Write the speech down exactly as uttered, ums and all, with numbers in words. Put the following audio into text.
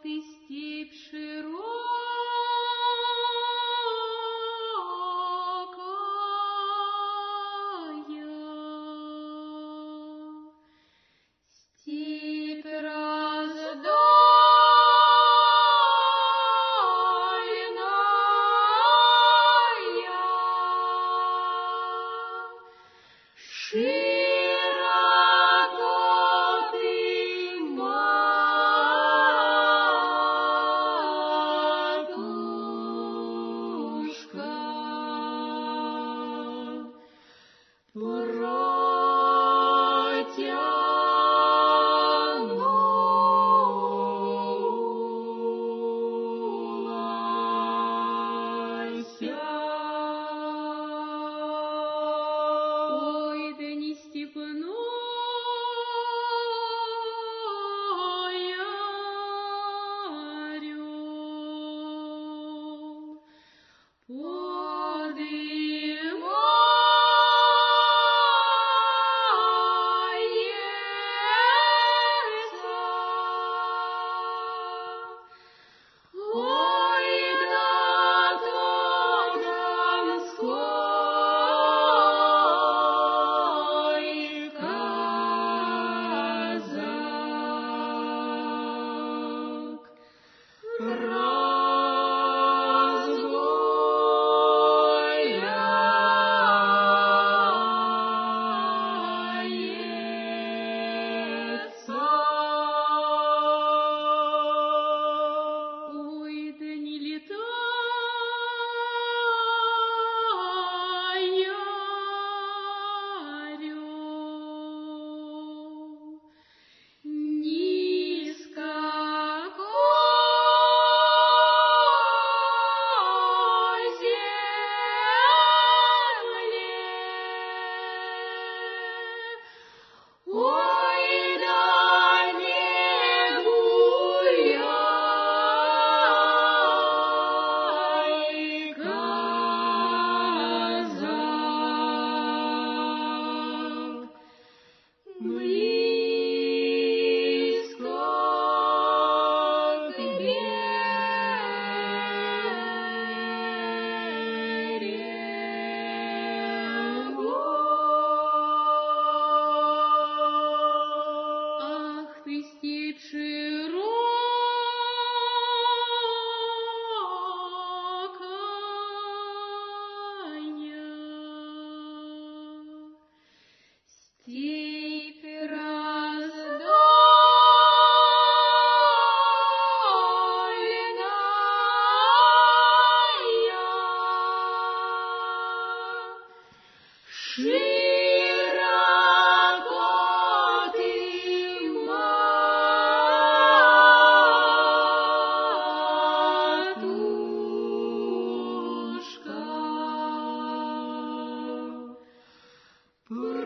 ты, степь широкая, степь раздольная, широко ты, матушка, протянулася. Ой, да не степное орел, подымается. Ой, да то донской казак, разгуляется. Ой, да не летай, орел, ни с какой земли. Ой, да не гуляй, казак, близко к берегу. Ах ты, степь широкая, степь раздольная, широко ты, матушка,